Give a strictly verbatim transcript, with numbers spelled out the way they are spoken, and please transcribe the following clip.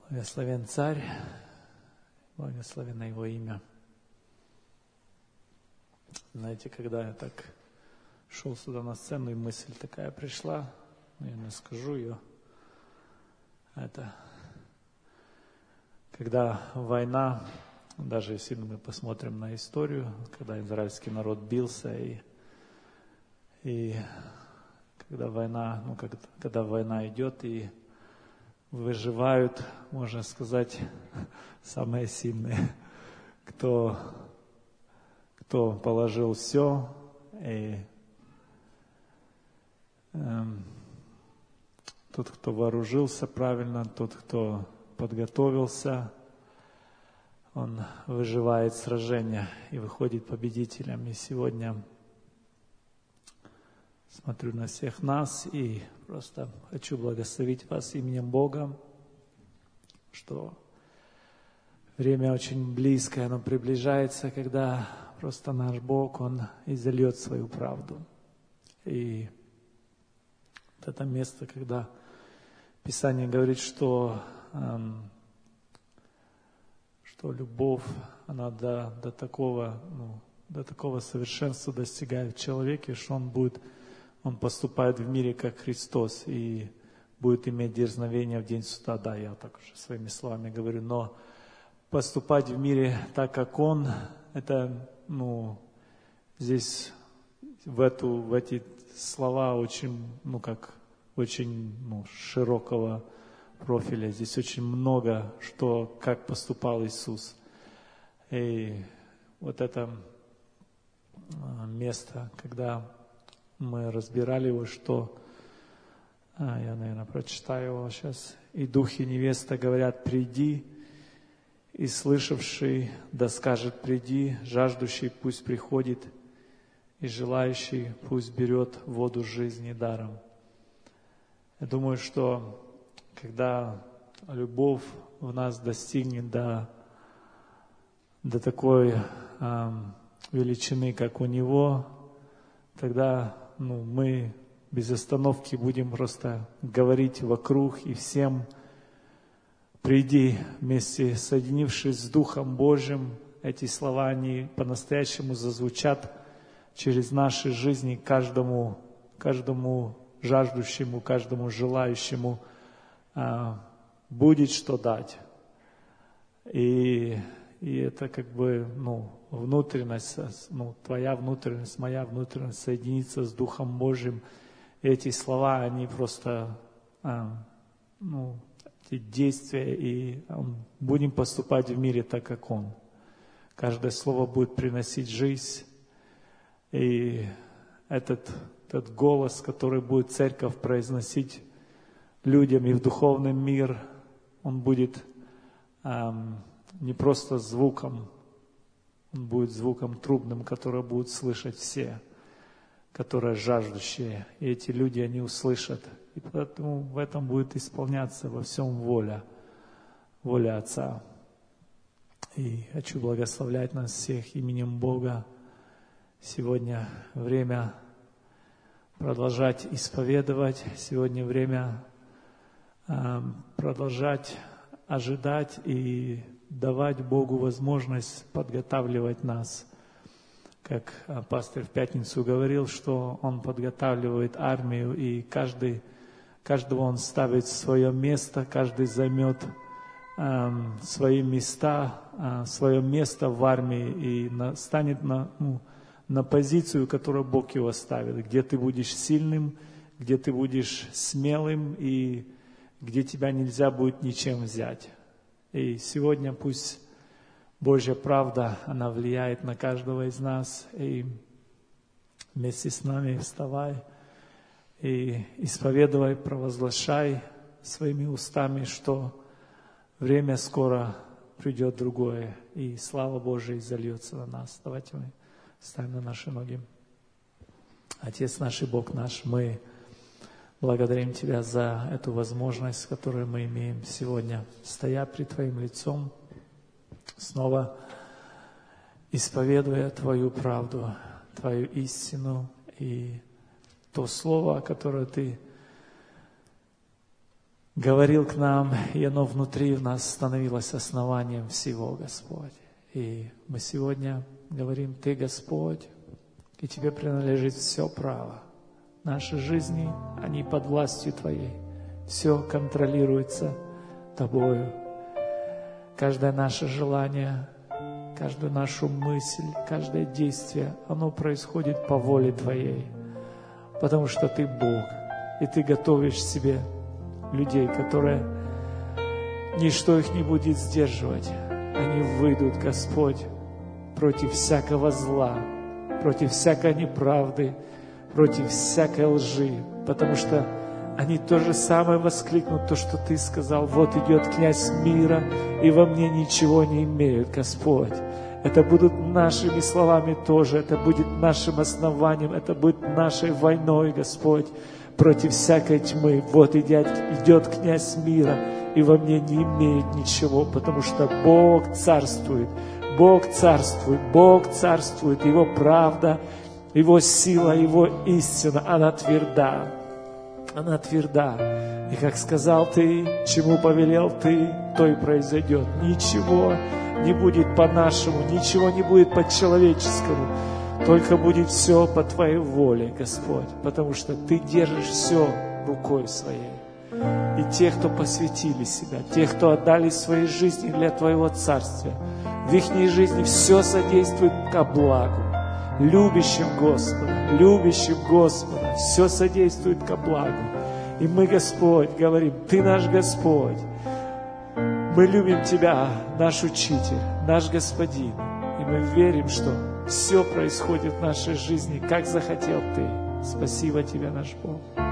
Благословен Царь, благословено Его имя. Знаете, когда я так шел сюда на сцену, и мысль такая пришла, наверное, скажу ее. Это когда война, даже если мы посмотрим на историю, когда израильский народ бился, и, и когда война, ну, когда, когда война идет, и выживают, можно сказать, самые сильные, кто, кто положил все, и э, тот, кто вооружился правильно, тот, кто подготовился, он выживает сражение и выходит победителем. И сегодня смотрю на всех нас и просто хочу благословить вас именем Бога, что время очень близкое, оно приближается, когда просто наш Бог, Он изольет свою правду. И вот это место, когда Писание говорит, что, эм, что любовь, она до, до, такого, ну, до такого совершенства достигает в человеке, что он будет Он поступает в мире, как Христос, и будет иметь дерзновение в день суда. Да, я так уже своими словами говорю, но поступать в мире так, как Он, это, ну, здесь в, эту, в эти слова очень, ну, как, очень, ну, широкого профиля. Здесь очень много, что, как поступал Иисус. И вот это место, когда мы разбирали его, что, а, я, наверное, прочитаю его сейчас. «И дух и невеста говорят, приди, и слышавший да скажет, приди, жаждущий пусть приходит, и желающий пусть берет воду жизни даром». Я думаю, что когда любовь в нас достигнет до, до такой эм, величины, как у Него, тогда ну, мы без остановки будем просто говорить вокруг и всем: приди, вместе соединившись с Духом Божьим. Эти слова, они по-настоящему зазвучат через наши жизни каждому, каждому жаждущему, каждому желающему а, будет что дать. И, и это как бы, ну, внутренность, ну, твоя внутренность, моя внутренность соединиться с Духом Божьим. И эти слова, они просто, а, ну, эти действия, и а, будем поступать в мире так, как Он. Каждое слово будет приносить жизнь. И этот, этот голос, который будет церковь произносить людям и в духовный мир, он будет а, не просто звуком, он будет звуком трубным, который будут слышать все, которые жаждущие. И эти люди, они услышат. И поэтому в этом будет исполняться во всем воля, воля Отца. И хочу благословлять нас всех именем Бога. Сегодня время продолжать исповедовать. Сегодня время э, продолжать ожидать и давать Богу возможность подготавливать нас. Как пастор в пятницу говорил, что Он подготавливает армию, и каждый, каждого Он ставит в свое место, каждый займет э, свои места, э, свое место в армии и на, станет на, ну, на позицию, которую Бог его ставит, где ты будешь сильным, где ты будешь смелым и где тебя нельзя будет ничем взять. И сегодня пусть Божья правда, она влияет на каждого из нас. И вместе с нами вставай и исповедуй, провозглашай своими устами, что время скоро придет другое, и слава Божия изольется на нас. Давайте мы встанем на наши ноги. Отец наш и Бог наш, мы благодарим Тебя за эту возможность, которую мы имеем сегодня, стоя пред Твоим лицом, снова исповедуя Твою правду, Твою истину и то слово, которое Ты говорил к нам, и оно внутри в нас становилось основанием всего, Господь. И мы сегодня говорим: Ты, Господь, и Тебе принадлежит все право. Наши жизни, они под властью Твоей. Все контролируется Тобою. Каждое наше желание, каждую нашу мысль, каждое действие, оно происходит по воле Твоей. Потому что Ты Бог, и Ты готовишь себе людей, которые ничто их не будет сдерживать. Они выйдут, Господь, против всякого зла, против всякой неправды, против всякой лжи, потому что они то же самое воскликнут, то, что Ты сказал: вот идет князь мира, и во мне ничего не имеют, Господь. Это будут нашими словами тоже, это будет нашим основанием, это будет нашей войной, Господь, против всякой тьмы. Вот идет, идет князь мира, и во мне не имеет ничего, потому что Бог царствует, Бог царствует, Бог царствует, Его правда, Его сила, Его истина, она тверда. Она тверда. И как сказал Ты, чему повелел Ты, то и произойдет. Ничего не будет по-нашему, ничего не будет по-человеческому. Только будет все по Твоей воле, Господь. Потому что Ты держишь все рукой Своей. И те, кто посвятили себя, те, кто отдали свои жизни для Твоего Царствия, в их жизни все содействует ко благу. Любящим Господа, любящим Господа, все содействует ко благу. И мы, Господь, говорим: Ты наш Господь. Мы любим Тебя, наш Учитель, наш Господин. И мы верим, что все происходит в нашей жизни, как захотел Ты. Спасибо Тебе, наш Бог.